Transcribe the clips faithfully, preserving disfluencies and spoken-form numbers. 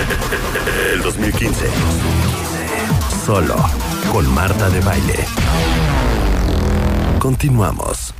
El dos mil quince. Solo con Marta de Baile. Continuamos.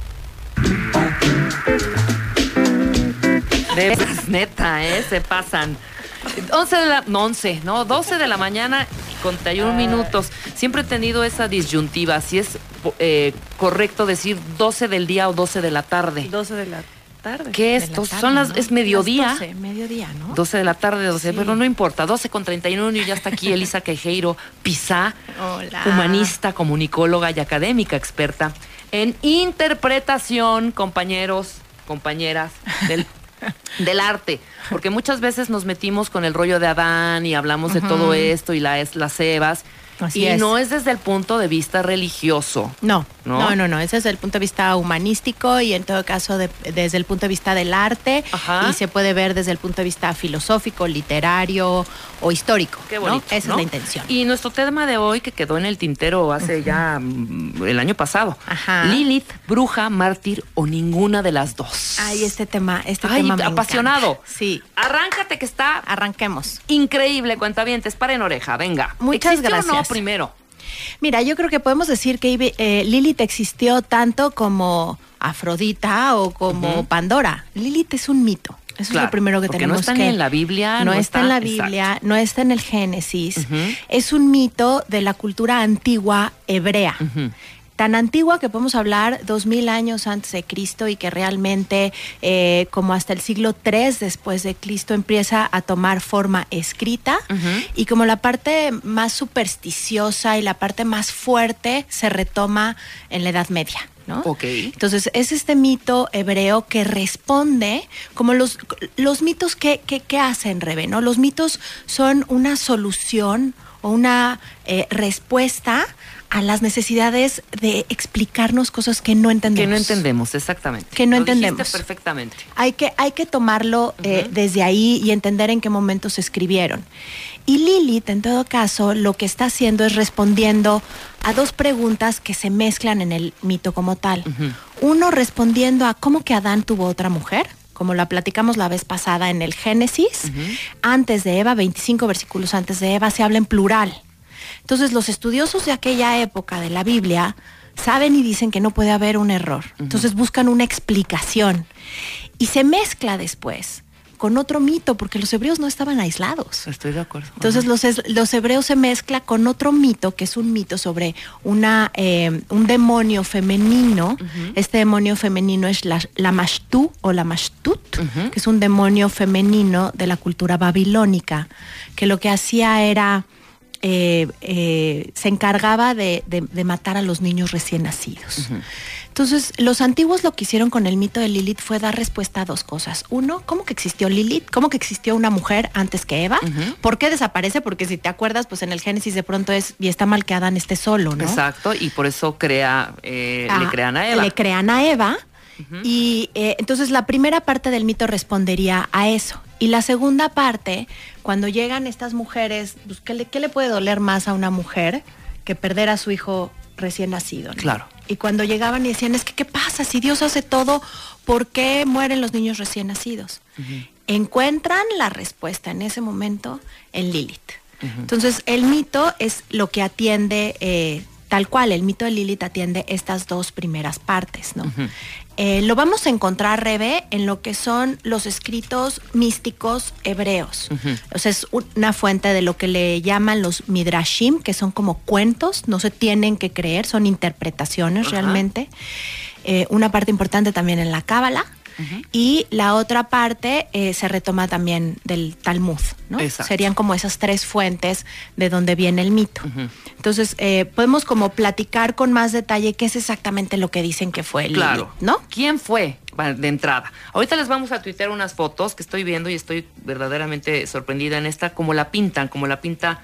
De neta, ¿eh? Se pasan. once de la... No, once, ¿no? doce de la mañana con treinta y uno minutos. Siempre he tenido esa disyuntiva. Si es eh, correcto decir doce del día o doce de la tarde. doce de la tarde. ¿Qué es? Tarde, Son las... ¿no? Es mediodía. Las doce, mediodía, ¿no? doce de la tarde, doce. Sí. Pero no importa. doce con treinta y uno y ya está aquí Elisa Queijeiro Pizá. Hola. Humanista, comunicóloga y académica experta en interpretación, compañeros, compañeras del del arte, porque muchas veces nos metimos con el rollo de Adán y hablamos uh-huh. de todo esto y la, las Evas. Así y es. no es desde el punto de vista religioso. No, no, no, no, no. Es desde el punto de vista humanístico y en todo caso de, desde el punto de vista del arte. Ajá. Y se puede ver desde el punto de vista filosófico, literario o histórico. Qué bonito, ¿no? Esa ¿no? es la intención. Y nuestro tema de hoy, que quedó en el tintero hace uh-huh. ya mm, el año pasado. Ajá. Lilith, bruja, mártir o ninguna de las dos. Ay, este tema, este Ay, tema me apasionado. encanta. Sí. Arráncate que está... Arranquemos. Increíble, cuentavientes. Paren oreja, venga. Muchas ¿Existió gracias. o no primero? Mira, yo creo que podemos decir que eh, Lilith existió tanto como Afrodita o como uh-huh. Pandora. Lilith es un mito. Eso claro, es lo primero que porque tenemos no está que... ni en la Biblia. No, no está, está en la Biblia, exacto. no está en el Génesis. Uh-huh. Es un mito de la cultura antigua hebrea. Uh-huh. Tan antigua que podemos hablar dos mil años antes de Cristo y que realmente eh, como hasta el siglo tres después de Cristo empieza a tomar forma escrita uh-huh. y como la parte más supersticiosa y la parte más fuerte se retoma en la Edad Media, ¿no? Okay. Entonces es este mito hebreo que responde como los, los mitos que, que, que hacen, Rebe, ¿no? Los mitos son una solución o una eh, respuesta a las necesidades de explicarnos cosas que no entendemos. Que no entendemos, exactamente. Que no Lo entendemos. dijiste perfectamente. Hay que, hay que tomarlo Uh-huh. eh, desde ahí y entender en qué momento se escribieron. Y Lilith, en todo caso, lo que está haciendo es respondiendo a dos preguntas que se mezclan en el mito como tal. Uh-huh. Uno, respondiendo a cómo que Adán tuvo otra mujer, como la platicamos la vez pasada en el Génesis. Uh-huh. Antes de Eva, veinticinco versículos antes de Eva, se habla en plural. Entonces, los estudiosos de aquella época de la Biblia saben y dicen que no puede haber un error. Uh-huh. Entonces, buscan una explicación. Y se mezcla después con otro mito, porque los hebreos no estaban aislados. Estoy de acuerdo. Entonces, los, los hebreos se mezcla con otro mito, que es un mito sobre una, eh, un demonio femenino. Uh-huh. Este demonio femenino es la, la Mashtu o la Mashtut, uh-huh. que es un demonio femenino de la cultura babilónica, que lo que hacía era... Eh, eh, se encargaba de, de, de matar a los niños recién nacidos. Uh-huh. Entonces, los antiguos lo que hicieron con el mito de Lilith fue dar respuesta a dos cosas. Uno, ¿cómo que existió Lilith? ¿Cómo que existió una mujer antes que Eva? Uh-huh. ¿Por qué desaparece? Porque si te acuerdas, pues en el Génesis de pronto es, y está mal que Adán esté solo, ¿no? Exacto, y por eso crea, eh, ah, le crean a Eva. Le crean a Eva. Uh-huh. Y eh, entonces la primera parte del mito respondería a eso. Y la segunda parte, cuando llegan estas mujeres, pues, ¿qué le, qué le puede doler más a una mujer que perder a su hijo recién nacido, ¿no? Claro. Y cuando llegaban y decían, es que ¿qué pasa? Si Dios hace todo, ¿por qué mueren los niños recién nacidos? Uh-huh. Encuentran la respuesta en ese momento en Lilith. Uh-huh. Entonces, el mito es lo que atiende... Eh, tal cual, el mito de Lilith atiende estas dos primeras partes, ¿no? Uh-huh. Eh, lo vamos a encontrar, Rebe, en lo que son los escritos místicos hebreos. Uh-huh. O sea, es una fuente de lo que le llaman los midrashim, que son como cuentos, no se tienen que creer, son interpretaciones uh-huh. realmente. Eh, una parte importante también en la Cábala. Uh-huh. Y la otra parte eh, se retoma también del Talmud, ¿no? Exacto. Serían como esas tres fuentes de donde viene el mito. Uh-huh. Entonces, eh, podemos como platicar con más detalle qué es exactamente lo que dicen que fue Lilith, claro. ¿no? ¿Quién fue de entrada? Ahorita les vamos a tuitear unas fotos que estoy viendo y estoy verdaderamente sorprendida en esta, como la pintan, como la pinta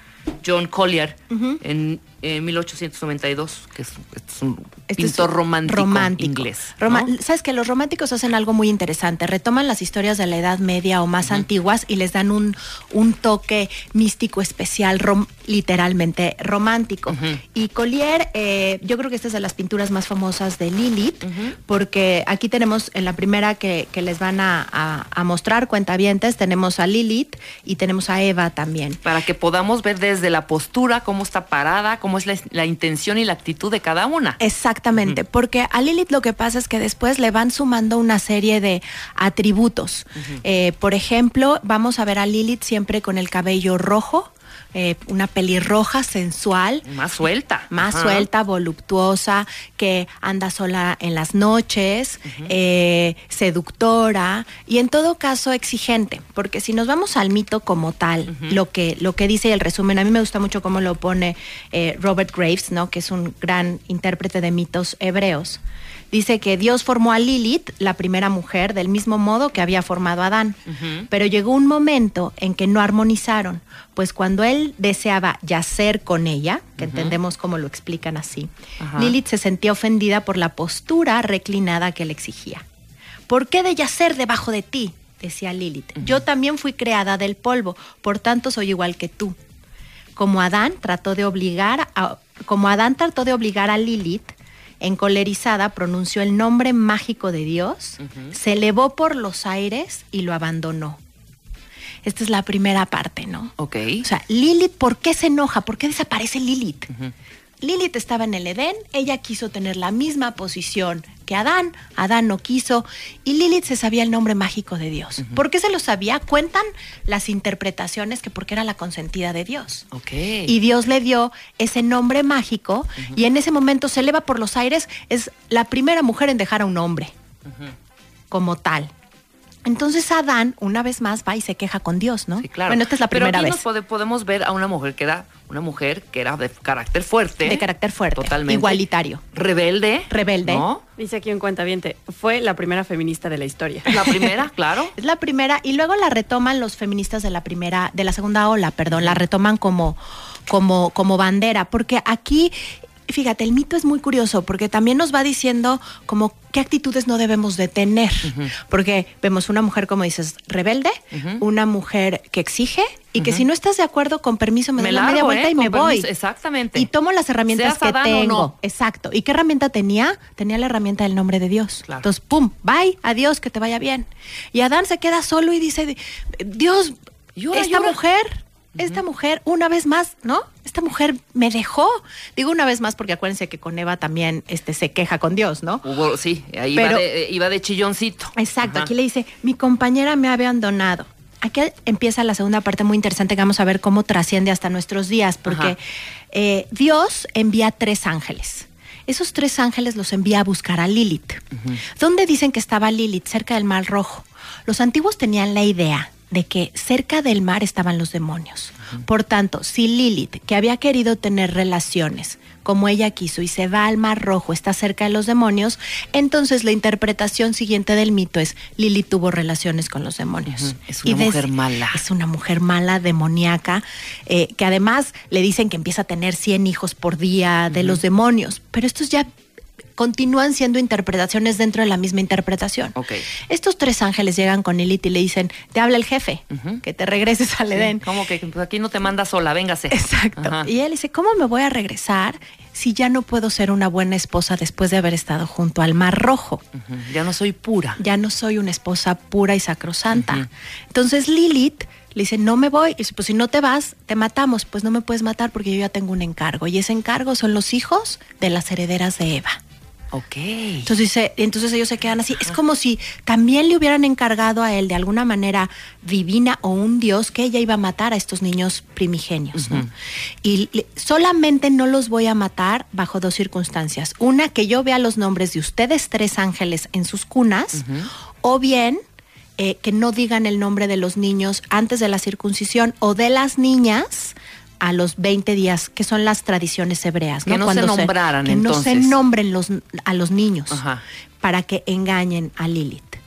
John Collier Ujú. en, en mil ochocientos noventa y dos, que es, es un Este pintor es romántico, romántico. inglés. Roma- ¿no? Sabes que los románticos hacen algo muy interesante, retoman las historias de la Edad Media o más uh-huh. antiguas y les dan un, un toque místico especial, rom- literalmente romántico. Uh-huh. Y Collier, eh, yo creo que esta es de las pinturas más famosas de Lilith, uh-huh. porque aquí tenemos en la primera que, que les van a, a, a mostrar, cuentavientes, tenemos a Lilith y tenemos a Eva también. Para que podamos ver desde la postura, cómo está parada, cómo es la, la intención y la actitud de cada una. Exactamente, uh-huh. porque a Lilith lo que pasa es que después le van sumando una serie de atributos. Uh-huh. Eh, por ejemplo, vamos a ver a Lilith siempre con el cabello rojo, eh, una pelirroja sensual. Más suelta. Más Ajá. suelta, voluptuosa, que anda sola en las noches, uh-huh. eh, seductora y en todo caso exigente, porque si nos vamos al mito como tal, uh-huh. lo que lo que dice el resumen, a mí me gusta mucho cómo lo pone eh, Robert Graves, ¿no? Que es un gran intérprete de mitos hebreos. Dice que Dios formó a Lilith, la primera mujer, del mismo modo que había formado a Adán. Uh-huh. Pero llegó un momento en que no armonizaron, pues cuando él deseaba yacer con ella, que uh-huh. entendemos cómo lo explican así, uh-huh. Lilith se sentía ofendida por la postura reclinada que le exigía. ¿Por qué de yacer debajo de ti?, decía Lilith. Uh-huh. Yo también fui creada del polvo, por tanto soy igual que tú. Como Adán trató de obligar a, como Adán trató de obligar a Lilith, encolerizada, pronunció el nombre mágico de Dios, uh-huh. se elevó por los aires y lo abandonó. Esta es la primera parte, ¿no? Ok. O sea, Lilith, ¿por qué se enoja? ¿Por qué desaparece Lilith? Uh-huh. Lilith estaba en el Edén, ella quiso tener la misma posición que Adán, Adán no quiso, y Lilith se sabía el nombre mágico de Dios. Uh-huh. ¿Por qué se lo sabía? Cuentan las interpretaciones que porque era la consentida de Dios. Okay. Y Dios le dio ese nombre mágico, uh-huh. y en ese momento se eleva por los aires, es la primera mujer en dejar a un hombre, uh-huh. como tal. Entonces Adán, una vez más, va y se queja con Dios, ¿no? Sí, claro. Bueno, esta es la primera Pero aquí vez. Nos pode, podemos ver a una mujer que era una mujer que era de carácter fuerte. De carácter fuerte. Totalmente. Igualitario. Rebelde. Rebelde. ¿No? Dice aquí un cuentaviente, fue la primera feminista de la historia. La primera, claro. Es la primera, y luego la retoman los feministas de la primera, de la segunda ola, perdón, la retoman como, como, como bandera, porque aquí, fíjate, el mito es muy curioso, porque también nos va diciendo como qué actitudes no debemos de tener, uh-huh. porque vemos una mujer, como dices, rebelde, uh-huh. una mujer que exige, y uh-huh. que si no estás de acuerdo, con permiso, me, me doy la media vuelta eh, y me permiso, voy. Exactamente. Y tomo las herramientas Seas que Adán tengo. O no. Exacto. ¿Y qué herramienta tenía? Tenía la herramienta del nombre de Dios. Claro. Entonces, pum, bye, adiós, que te vaya bien. Y Adán se queda solo y dice, Dios, llora, esta llora. mujer... Esta mujer, una vez más, ¿no? Esta mujer me dejó. Digo una vez más porque acuérdense que con Eva también este, se queja con Dios, ¿no? Hubo, sí, ahí Pero, iba, de, iba de chilloncito. Exacto, Ajá. Aquí le dice, mi compañera me ha abandonado. Aquí empieza la segunda parte muy interesante que vamos a ver cómo trasciende hasta nuestros días, porque eh, Dios envía tres ángeles. Esos tres ángeles los envía a buscar a Lilith. Uh-huh. ¿Dónde dicen que estaba Lilith? Cerca del Mar Rojo. Los antiguos tenían la idea de que cerca del mar estaban los demonios. Uh-huh. Por tanto, si Lilith, que había querido tener relaciones como ella quiso y se va al Mar Rojo, está cerca de los demonios, entonces la interpretación siguiente del mito es Lilith tuvo relaciones con los demonios. Uh-huh. Es una y mujer des- mala. Es una mujer mala, demoníaca, eh, que además le dicen que empieza a tener cien hijos por día de uh-huh. los demonios, pero estos ya continúan siendo interpretaciones dentro de la misma interpretación. Okay. Estos tres ángeles llegan con Lilith y le dicen, te habla el jefe, uh-huh. que te regreses al sí, Edén. ¿Cómo que pues aquí no te manda sola? Véngase. Exacto. Ajá. Y él dice, ¿cómo me voy a regresar si ya no puedo ser una buena esposa después de haber estado junto al Mar Rojo? Uh-huh. Ya no soy pura. Ya no soy una esposa pura y sacrosanta. Uh-huh. Entonces Lilith le dice, no me voy. Y dice, pues si no te vas, te matamos. Pues no me puedes matar porque yo ya tengo un encargo. Y ese encargo son los hijos de las herederas de Eva. Ok. Entonces dice, entonces ellos se quedan así. Ajá. Es como si también le hubieran encargado a él de alguna manera divina o un dios que ella iba a matar a estos niños primigenios, uh-huh. ¿no? Y le, solamente no los voy a matar bajo dos circunstancias. Una, que yo vea los nombres de ustedes tres ángeles en sus cunas, uh-huh. o bien eh, que no digan el nombre de los niños antes de la circuncisión o de las niñas a los veinte días, que son las tradiciones hebreas, ¿no? Que no Cuando se nombraran, se, que entonces. no se nombren los, a los niños, Ajá. para que engañen a Lilith.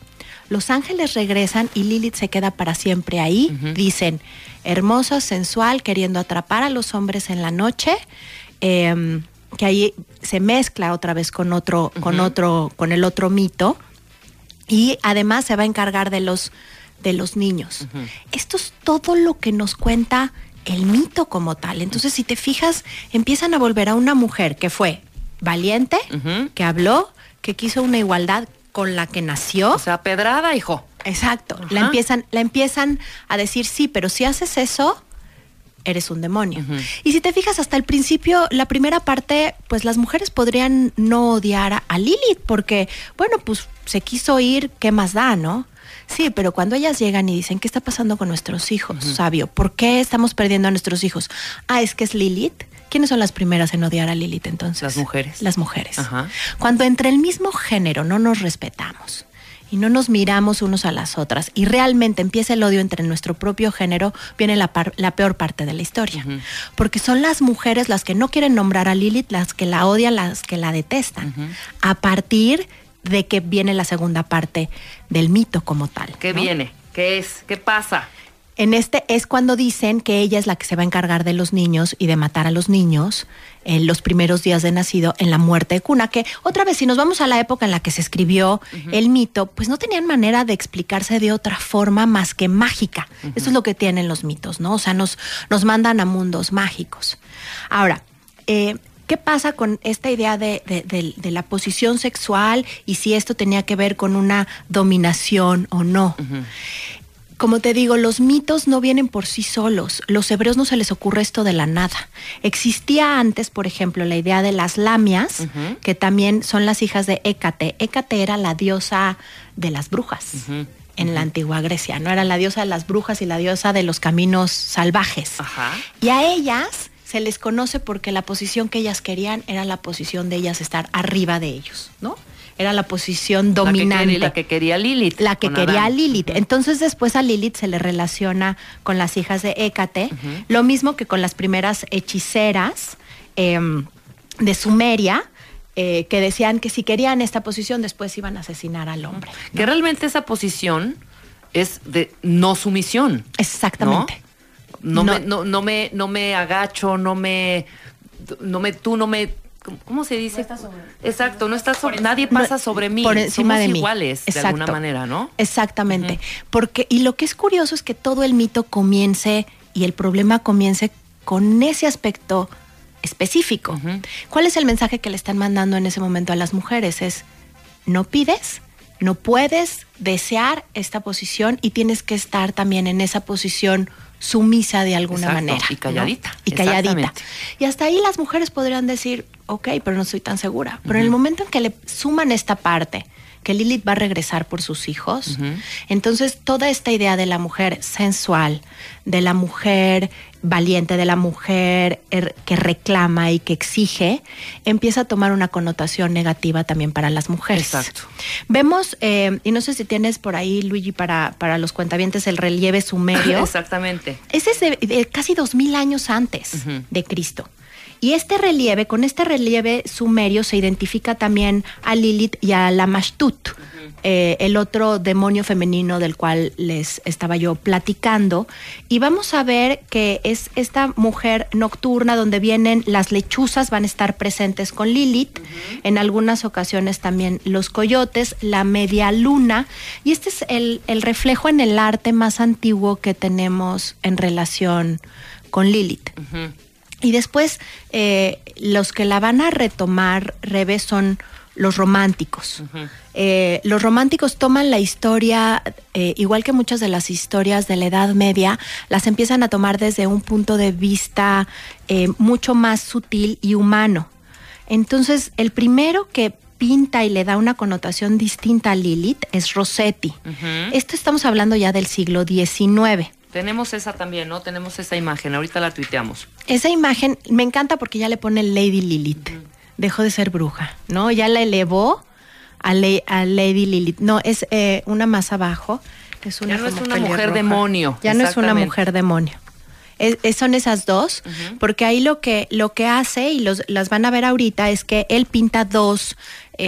Los ángeles regresan y Lilith se queda para siempre ahí. Uh-huh. Dicen, hermosa, sensual, queriendo atrapar a los hombres en la noche, eh, que ahí se mezcla otra vez con otro, uh-huh. con otro, con el otro mito, y además se va a encargar de los, de los niños. Uh-huh. Esto es todo lo que nos cuenta el mito como tal. Entonces, si te fijas, empiezan a volver a una mujer que fue valiente, uh-huh. que habló, que quiso una igualdad con la que nació. O sea, pedrada, hijo. Exacto. Uh-huh. La empiezan, la empiezan a decir, sí, pero si haces eso, eres un demonio. Uh-huh. Y si te fijas, hasta el principio, la primera parte, pues las mujeres podrían no odiar a, a Lilith, porque, bueno, pues se quiso ir, ¿qué más da, no? Sí, pero cuando ellas llegan y dicen, ¿qué está pasando con nuestros hijos, uh-huh. sabio? ¿Por qué estamos perdiendo a nuestros hijos? Ah, es que es Lilith. ¿Quiénes son las primeras en odiar a Lilith entonces? Las mujeres. Las mujeres. Ajá. Cuando entre el mismo género no nos respetamos y no nos miramos unos a las otras y realmente empieza el odio entre nuestro propio género, viene la, par- la peor parte de la historia. Uh-huh. Porque son las mujeres las que no quieren nombrar a Lilith, las que la odian, las que la detestan. Uh-huh. A partir de que viene la segunda parte del mito como tal. ¿Qué ¿no? viene? ¿Qué es? ¿Qué pasa? En este es cuando dicen que ella es la que se va a encargar de los niños y de matar a los niños en los primeros días de nacido en la muerte de cuna, que otra vez, si nos vamos a la época en la que se escribió uh-huh. el mito, pues no tenían manera de explicarse de otra forma más que mágica. Uh-huh. Eso es lo que tienen los mitos, ¿no? O sea, nos, nos mandan a mundos mágicos. Ahora, eh, ¿qué pasa con esta idea de, de, de, de la posición sexual y si esto tenía que ver con una dominación o no? Uh-huh. Como te digo, los mitos no vienen por sí solos. Los hebreos no se les ocurre esto de la nada. Existía antes, por ejemplo, la idea de las lamias, uh-huh. que también son las hijas de Hécate. Hécate era la diosa de las brujas. Uh-huh. En uh-huh. la antigua Grecia, ¿no? Era la diosa de las brujas y la diosa de los caminos salvajes. Ajá. Y a ellas se les conoce porque la posición que ellas querían era la posición de ellas estar arriba de ellos, ¿no? Era la posición dominante. La que quería, la que quería Lilith. La que quería Adán. Lilith. Uh-huh. Entonces después a Lilith se le relaciona con las hijas de Hécate, uh-huh. lo mismo que con las primeras hechiceras eh, de Sumeria, eh, que decían que si querían esta posición después iban a asesinar al hombre. ¿No? Que realmente esa posición es de no sumisión. Exactamente. No, no, no. Me, no, no, me, no me agacho, no me, no me, tú no me, ¿cómo se dice? No estás sobre. Exacto, no estás sobre, nadie pasa sobre mí. Por encima Somos de mí. iguales, Exacto. de alguna manera, ¿no? Exactamente. Uh-huh. Porque, y lo que es curioso es que todo el mito comience y el problema comience con ese aspecto específico. Uh-huh. ¿Cuál es el mensaje que le están mandando en ese momento a las mujeres? Es, no pides, no puedes desear esta posición y tienes que estar también en esa posición sumisa de alguna Exacto, manera. Y calladita. ¿no? Y calladita. Y hasta ahí las mujeres podrían decir, ok, pero no estoy tan segura. Pero uh-huh. en el momento en que le suman esta parte, que Lilith va a regresar por sus hijos, uh-huh. entonces toda esta idea de la mujer sensual, de la mujer valiente, de la mujer er, que reclama y que exige, empieza a tomar una connotación negativa también para las mujeres. Exacto. Vemos, eh, y no sé si tienes por ahí, Luigi, para, para los cuentavientes, el relieve sumerio. Exactamente. Ese es de, de casi dos mil años antes uh-huh. de Cristo. Y este relieve, con este relieve sumerio se identifica también a Lilith y a Lamashut, uh-huh. eh, el otro demonio femenino del cual les estaba yo platicando. Y vamos a ver que es esta mujer nocturna donde vienen las lechuzas, van a estar presentes con Lilith, uh-huh. en algunas ocasiones también los coyotes, la media luna. Y este es el, el reflejo en el arte más antiguo que tenemos en relación con Lilith. Uh-huh. Y después, eh, los que la van a retomar, Rebe, son los románticos. Uh-huh. Eh, los románticos toman la historia, eh, igual que muchas de las historias de la Edad Media, las empiezan a tomar desde un punto de vista eh, mucho más sutil y humano. Entonces, el primero que pinta y le da una connotación distinta a Lilith es Rossetti. Uh-huh. Esto estamos hablando ya del siglo diecinueve. Tenemos esa también, ¿no? Tenemos esa imagen, ahorita la tuiteamos. Esa imagen me encanta porque ya le pone Lady Lilith. Uh-huh. Dejó de ser bruja, ¿no? Ya la elevó a, le, a Lady Lilith. No, es eh, una más abajo. Es una ya no es una mujer demonio. Ya no es una mujer demonio. Es, es, son esas dos, uh-huh. porque ahí lo que, lo que hace, y los, las van a ver ahorita, es que él pinta dos eh,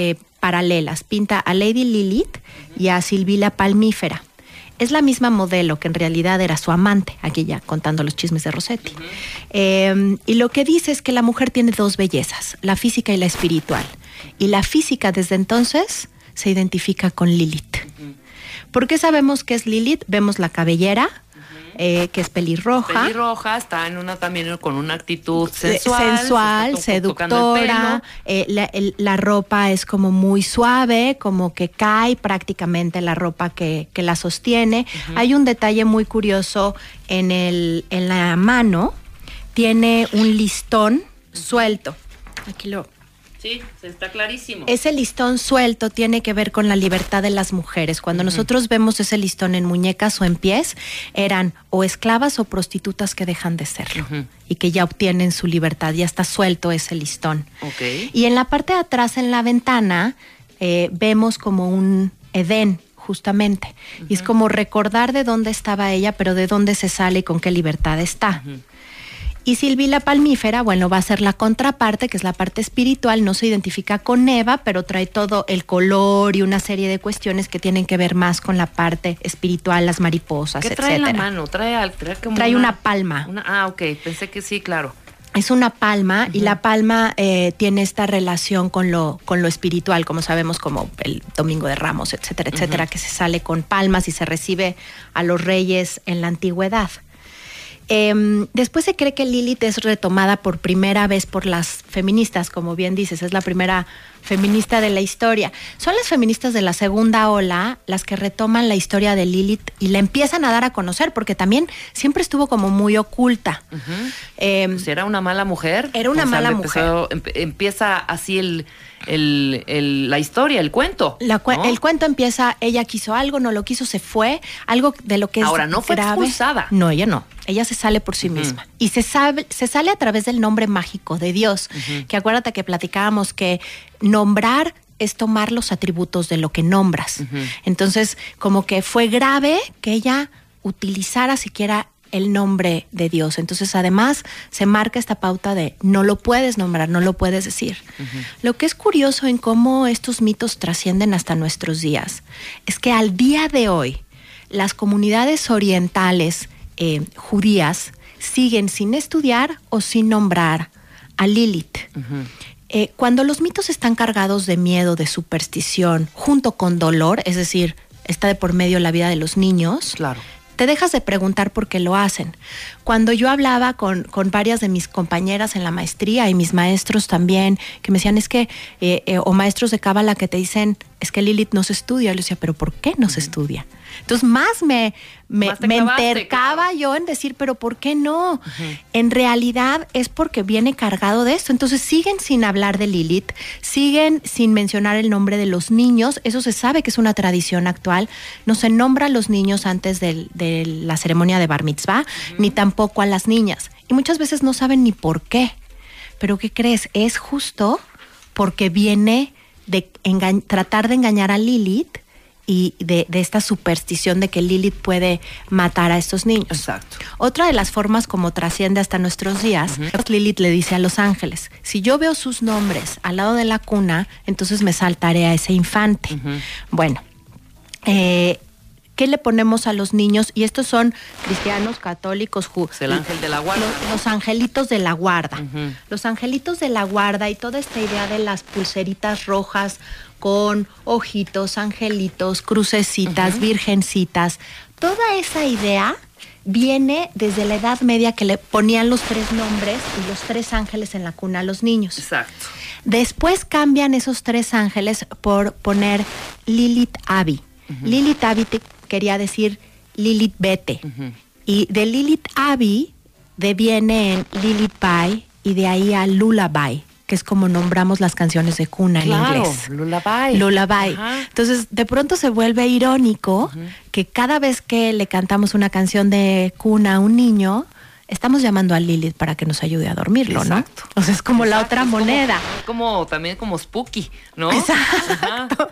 paralelas. Pinta a Lady Lilith y a Silvila Palmífera. Es la misma modelo que en realidad era su amante, aquí ya contando los chismes de Rossetti. Uh-huh. Eh, y lo que dice es que la mujer tiene dos bellezas, la física y la espiritual. Y la física desde entonces se identifica con Lilith. Uh-huh. ¿Por qué sabemos que es Lilith? Vemos la cabellera, uh-huh. eh, que es pelirroja. Pelirroja, está en una también con una actitud sensual. Sensual, se seductora. Eh, la, el, la ropa es como muy suave, como que cae prácticamente la ropa que, que la sostiene. Uh-huh. Hay un detalle muy curioso en, el, en la mano. Tiene un listón uh-huh. suelto. Aquí lo... Sí, está clarísimo. Ese listón suelto tiene que ver con la libertad de las mujeres. Cuando uh-huh. nosotros vemos ese listón en muñecas o en pies, eran o esclavas o prostitutas que dejan de serlo uh-huh. y que ya obtienen su libertad. Ya está suelto ese listón. Okay. Y en la parte de atrás, en la ventana, eh, vemos como un Edén, justamente. Uh-huh. Y es como recordar de dónde estaba ella, pero de dónde se sale y con qué libertad está. Uh-huh. Y Silvila Palmífera, bueno, va a ser la contraparte, que es la parte espiritual, no se identifica con Eva, pero trae todo el color y una serie de cuestiones que tienen que ver más con la parte espiritual, las mariposas, etcétera. ¿Qué trae en la mano? Trae, trae, como trae una, una palma. Una, ah, ok, pensé que sí, claro. Es una palma uh-huh. y la palma eh, tiene esta relación con lo, con lo espiritual, como sabemos, como el Domingo de Ramos, etcétera, etcétera, uh-huh. que se sale con palmas y se recibe a los reyes en la antigüedad. Eh, después se cree que Lilith es retomada por primera vez por las feministas, como bien dices, es la primera feminista de la historia. Son las feministas de la segunda ola las que retoman la historia de Lilith y la empiezan a dar a conocer, porque también siempre estuvo como muy oculta. Uh-huh. Eh, pues era una mala mujer. Era una o sea, mala empezó, mujer. Em, empieza así el... El, el, la historia, el cuento. La cu- ¿no? El cuento empieza, ella quiso algo, no lo quiso, se fue, algo de lo que es Ahora, no fue grave. expulsada. No, ella no, ella se sale por sí uh-huh. misma. Y se, sabe, se sale a través del nombre mágico de Dios, uh-huh. que acuérdate que platicábamos que nombrar es tomar los atributos de lo que nombras. Uh-huh. Entonces, como que fue grave que ella utilizara siquiera el nombre de Dios. Entonces, además, se marca esta pauta de no lo puedes nombrar, no lo puedes decir. Uh-huh. Lo que es curioso en cómo estos mitos trascienden hasta nuestros días es que al día de hoy, las comunidades orientales eh, judías siguen sin estudiar o sin nombrar a Lilith. Uh-huh. Eh, cuando los mitos están cargados de miedo, de superstición, junto con dolor, es decir, está de por medio la vida de los niños, claro. te dejas de preguntar por qué lo hacen. Cuando yo hablaba con, con varias de mis compañeras en la maestría y mis maestros también, que me decían, es que, eh, eh, o maestros de cábala que te dicen, es que Lilith no se estudia. Yo les decía, ¿pero por qué no uh-huh. se estudia? Entonces más me, me, más me clavaste, entercaba claro. yo en decir, ¿pero por qué no? Uh-huh. En realidad es porque viene cargado de esto. Entonces siguen sin hablar de Lilith, siguen sin mencionar el nombre de los niños. Eso se sabe que es una tradición actual. No se nombra a los niños antes de, de la ceremonia de Bar Mitzvah, uh-huh. ni tampoco a las niñas. Y muchas veces no saben ni por qué. Pero ¿qué crees? Es justo porque viene de enga- tratar de engañar a Lilith y de, de esta superstición de que Lilith puede matar a estos niños. Exacto. Otra de las formas como trasciende hasta nuestros días, uh-huh. Lilith le dice a los ángeles, si yo veo sus nombres al lado de la cuna, entonces me saltaré a ese infante. Uh-huh. Bueno, eh, ¿qué le ponemos a los niños? Y estos son cristianos, católicos, ju- pues el ángel de la guarda. Los, los angelitos de la guarda. Uh-huh. Los angelitos de la guarda y toda esta idea de las pulseritas rojas con ojitos, angelitos, crucecitas, uh-huh. virgencitas. Toda esa idea viene desde la Edad Media, que le ponían los tres nombres y los tres ángeles en la cuna a los niños. Exacto. Después cambian esos tres ángeles por poner Lilith Abi. Uh-huh. Lilith Abi te quería decir Lilith vete. Uh-huh. Y de Lilith Abi deviene en Lilith Bai y de ahí a Lullaby, que es como nombramos las canciones de cuna claro, en inglés. Lullaby. Lullaby. Ajá. Entonces, de pronto se vuelve irónico uh-huh. que cada vez que le cantamos una canción de cuna a un niño, estamos llamando a Lilith para que nos ayude a dormirlo, exacto. ¿no? O sea, es como exacto, la otra es moneda. Como, es como también como spooky, ¿no? Exacto.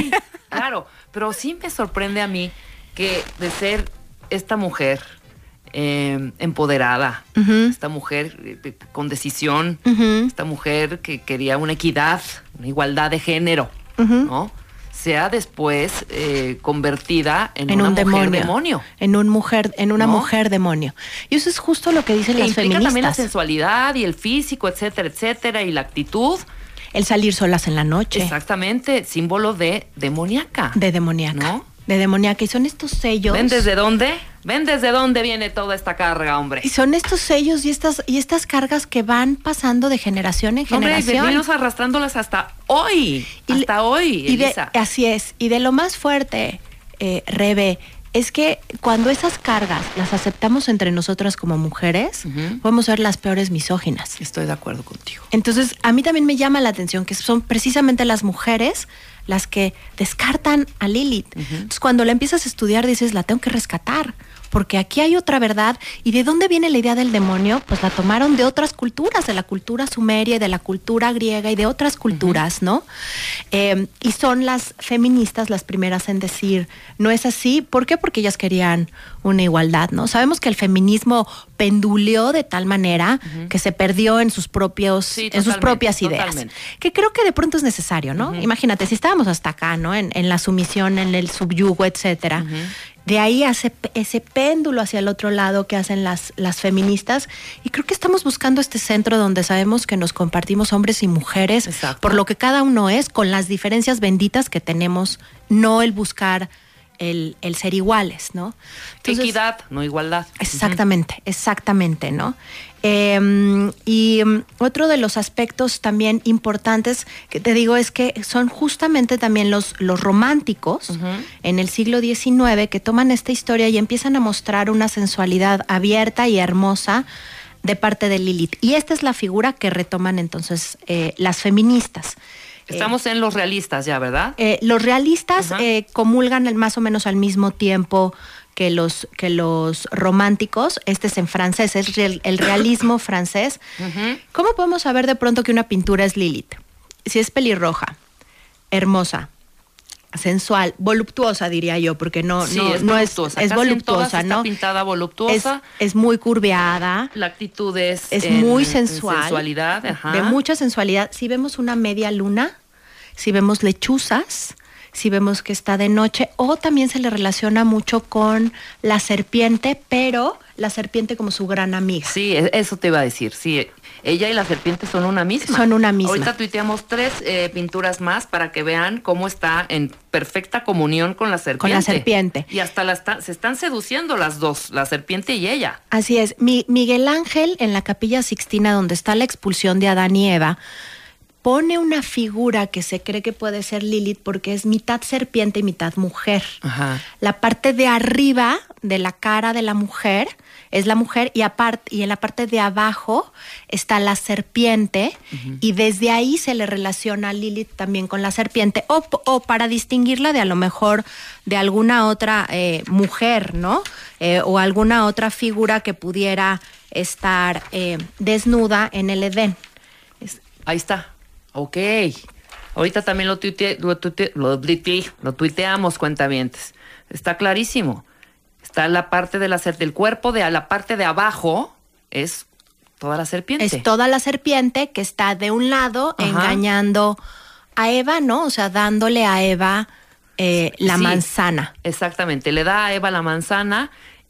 Claro, pero sí me sorprende a mí que de ser esta mujer eh, empoderada, Uh-huh. esta mujer eh, con decisión, Uh-huh. esta mujer que quería una equidad, una igualdad de género, Uh-huh. ¿no? Sea después eh, convertida en, en una un mujer demonio, demonio. en un mujer, en una ¿No? mujer demonio. Y eso es justo lo que dicen Que las implica feministas. también la sensualidad y el físico, etcétera, etcétera, y la actitud. El salir solas en la noche. Exactamente, símbolo de demoníaca. De demoníaca. ¿No? De demoníaca. Y son estos sellos. ¿Ven desde dónde? ¿Ven desde dónde viene toda esta carga, hombre? Y son estos sellos y estas, y estas cargas que van pasando de generación en Hombre, generación. venimos arrastrándolas hasta hoy. Y hasta le- hoy, y de- Elisa. así es. Y de lo más fuerte, eh, Rebe, es que cuando esas cargas las aceptamos entre nosotras como mujeres, Ujú. podemos ser las peores misóginas. Estoy de acuerdo contigo. Entonces, a mí también me llama la atención que son precisamente las mujeres las que descartan a Lilith. Entonces, cuando la empiezas a estudiar, dices, la tengo que rescatar, porque aquí hay otra verdad. ¿Y de dónde viene la idea del demonio? Pues la tomaron de otras culturas, de la cultura sumeria y de la cultura griega y de otras culturas, ¿no? Eh, y son las feministas las primeras en decir, no es así. ¿Por qué? Porque ellas querían una igualdad, ¿no? Sabemos que el feminismo penduleó de tal manera que se perdió en sus propios, Sí, en sus totalmente, propias ideas. totalmente. Que creo que de pronto es necesario, ¿no? Imagínate, si estábamos hasta acá, ¿no? En, en la sumisión, en el subyugo, etcétera. De ahí hace ese péndulo hacia el otro lado que hacen las, las feministas. Y creo que estamos buscando este centro donde sabemos que nos compartimos hombres y mujeres Exacto. por lo que cada uno es, con las diferencias benditas que tenemos, no el buscar el, el ser iguales, ¿no? Entonces, Equidad, no igualdad. Exactamente, exactamente, ¿no? Eh, y um, otro de los aspectos también importantes que te digo es que son justamente también los, los románticos Ujú. en el siglo diecinueve que toman esta historia y empiezan a mostrar una sensualidad abierta y hermosa de parte de Lilith. Y esta es la figura que retoman entonces eh, las feministas. Estamos en los realistas ya, ¿verdad? Eh, los realistas Ajá. eh, comulgan el- más o menos al mismo tiempo que los, que los románticos. Este es en francés, es real- el realismo francés. Ujú. ¿Cómo podemos saber de pronto que una pintura es Lilith? Si es pelirroja, hermosa, sensual, voluptuosa diría yo, porque no, Sí, no, es no es, voluptuosa. es Casi en todas voluptuosa, está ¿no? pintada Es, voluptuosa. es muy curveada. La actitud es, Es en- muy en sensual. sensualidad, ajá. De mucha sensualidad. Si vemos una media luna, si vemos lechuzas, si vemos que está de noche, o también se le relaciona mucho con la serpiente, pero la serpiente como su gran amiga. Sí, e- eso te iba a decir. Sí, ella y la serpiente son una misma. Son una misma. Ahorita tuiteamos tres eh, pinturas más para que vean cómo está en perfecta comunión con la serpiente. Con la serpiente. Y hasta la está- se están seduciendo las dos, la serpiente y ella. Así es. Mi- Miguel Ángel, en la Capilla Sixtina, donde está la expulsión de Adán y Eva, pone una figura que se cree que puede ser Lilith porque es mitad serpiente y mitad mujer. Ajá. La parte de arriba de la cara de la mujer es la mujer y, aparte, y en la parte de abajo está la serpiente y desde ahí se le relaciona a Lilith también con la serpiente o, o para distinguirla de a lo mejor de alguna otra eh, mujer, ¿no? Eh, o alguna otra figura que pudiera estar eh, desnuda en el Edén. Es- Ahí está. Ok. Ahorita también lo, tuite, lo, tuite, lo, tuite- lo tuiteamos, cuentavientes. Está clarísimo. Está la parte de la ser- del cuerpo, de a la parte de abajo es toda la serpiente. Es toda la serpiente que está de un lado Ajá. engañando a Eva, ¿no? O sea, dándole a Eva eh, la Sí. manzana. Exactamente. Le da a Eva la manzana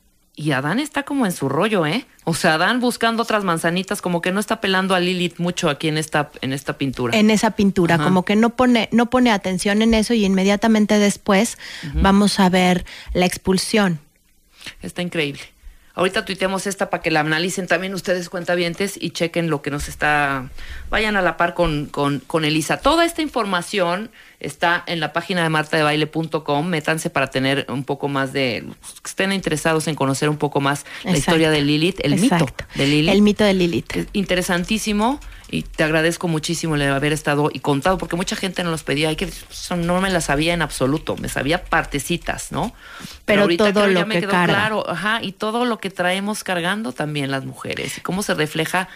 y Adán está como en su rollo, ¿eh? O sea, Adán buscando otras manzanitas, como que no está pelando a Lilith mucho aquí en esta, en esta pintura. En esa pintura, Ajá. como que no pone, no pone atención en eso y inmediatamente después vamos a ver la expulsión. Está increíble. Ahorita tuiteamos esta para que la analicen también ustedes, cuentavientes, y chequen lo que nos está... Vayan a la par con, con, con Elisa. Toda esta información está en la página de marta de baile punto com. Métanse para tener un poco más de... que estén interesados en conocer un poco más la Exacto. historia de Lilith, el Exacto. mito de Lilith. El mito de Lilith. Es interesantísimo y te agradezco muchísimo el haber estado y contado, porque mucha gente nos los pedía, y que eso no me la sabía en absoluto, me sabía partecitas, ¿no? Pero ahorita todo creo lo ya me que quedó carga. claro, ajá, y todo lo que traemos cargando también las mujeres, y cómo se refleja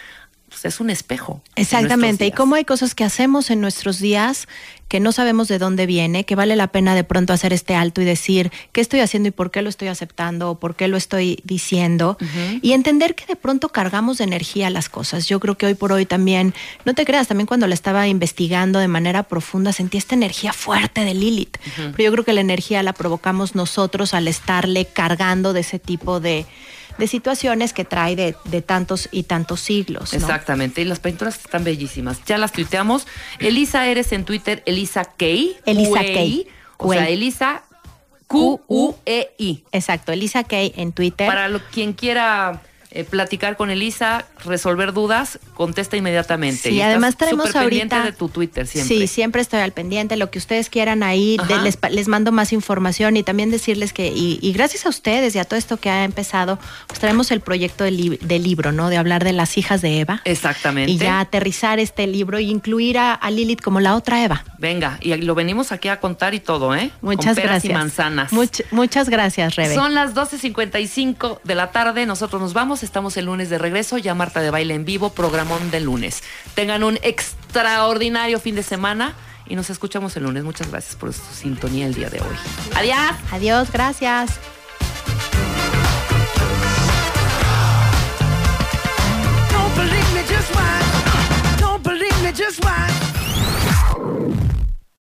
pues, es un espejo. Exactamente, y cómo hay cosas que hacemos en nuestros días que no sabemos de dónde viene, que vale la pena de pronto hacer este alto y decir qué estoy haciendo y por qué lo estoy aceptando o por qué lo estoy diciendo, uh-huh. y entender que de pronto cargamos de energía las cosas. Yo creo que hoy por hoy también, no te creas, también cuando la estaba investigando de manera profunda sentí esta energía fuerte de Lilith, uh-huh. pero yo creo que la energía la provocamos nosotros al estarle cargando de ese tipo de de situaciones que trae de, de tantos y tantos siglos, ¿no? Exactamente, y las pinturas están bellísimas. Ya las tuiteamos. Elisa Eres en Twitter, Elisa Key. Elisa Key. O sea, Elisa Q U E I. Exacto, Elisa Key en Twitter. Para lo, quien quiera eh, platicar con Elisa, resolver dudas, contesta inmediatamente. Sí, y además tenemos ahorita pendiente de tu Twitter siempre. Sí, siempre estoy al pendiente. Lo que ustedes quieran ahí, de, les, les mando más información y también decirles que, y, y gracias a ustedes y a todo esto que ha empezado, pues traemos el proyecto del li de libro, ¿no? De hablar de las hijas de Eva. Exactamente. Y ya aterrizar este libro e incluir a, a Lilith como la otra Eva. Venga, y lo venimos aquí a contar y todo, ¿eh? Muchas con peras gracias. y manzanas. Much, muchas gracias, Rebe. Son las doce cincuenta y cinco de la tarde, nosotros nos vamos, estamos el lunes de regreso, ya Marta de Baile en vivo, programón del lunes. Tengan un extraordinario fin de semana y nos escuchamos el lunes. Muchas gracias por su sintonía el día de hoy. Adiós. Adiós, gracias.